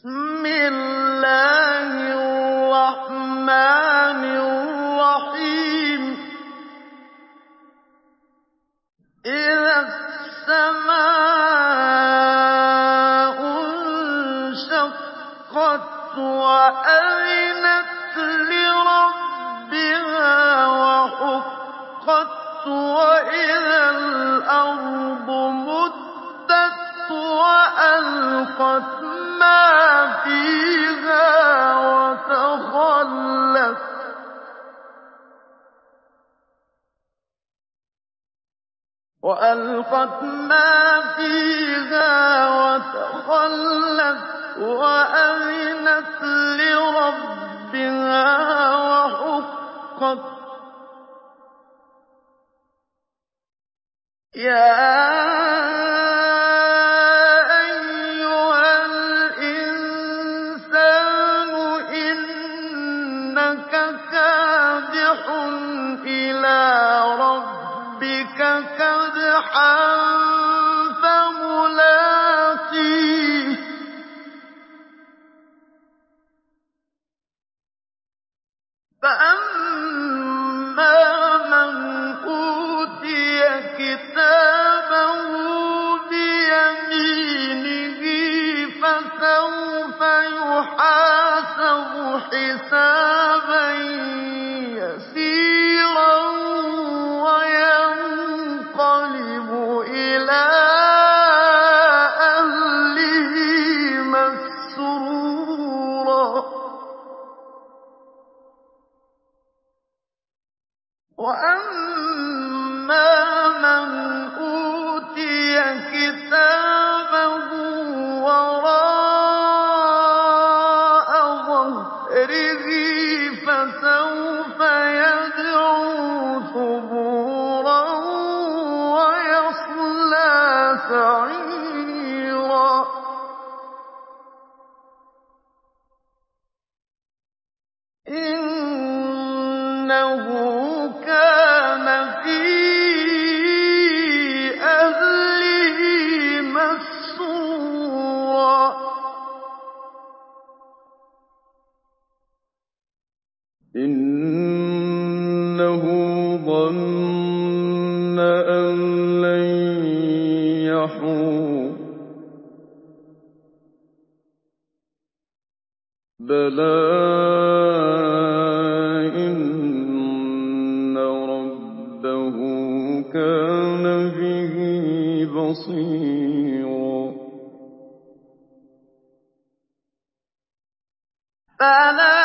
بسم الله الرحمن الرحيم إذا السماء انشقت وأذنت لربها وحقت وإذا الأرض مدت وألقت ما فيها وتخلت وأذنت لربها وحقت يا أيها الإنسان إنك كادح إلى ربك كدحا فملاقيه فأما من أوتي كتابه بيمينه فسوف يحاسب حسابا يسيرا وينقلب إلى أهله مسرورا وأما من أوتي كتابه وراء ظهره فسوف يدعو ثبورا ويصلى سعيرا إنه كان في أهله مسرورا إنه ظن أن لن يحور بلى إن ربه كان به بصيرا فلا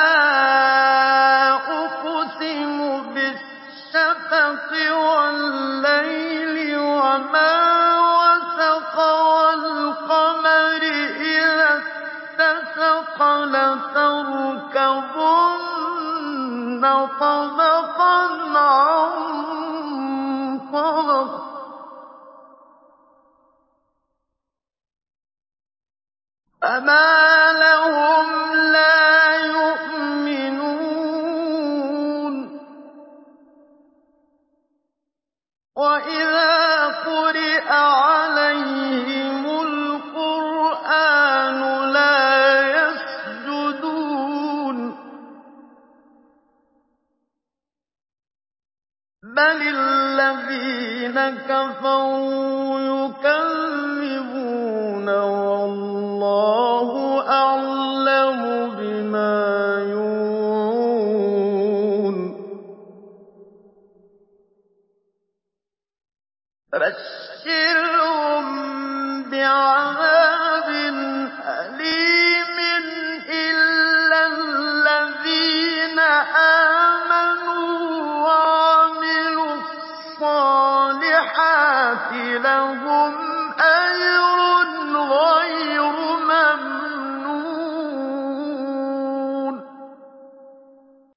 أقسم بالشفق والليل وما وسق والقمر إذا اتسق لتركبن طبقا عن طبق فما لهم لا يؤمنون وإذا قرئ عليهم القرآن لا يسجدون بل الذين كفروا يكذبون والله أعلم بما يوعون فبشرهم بعذاب أليم إلا الذين آمنوا وعملوا الصالحات لهم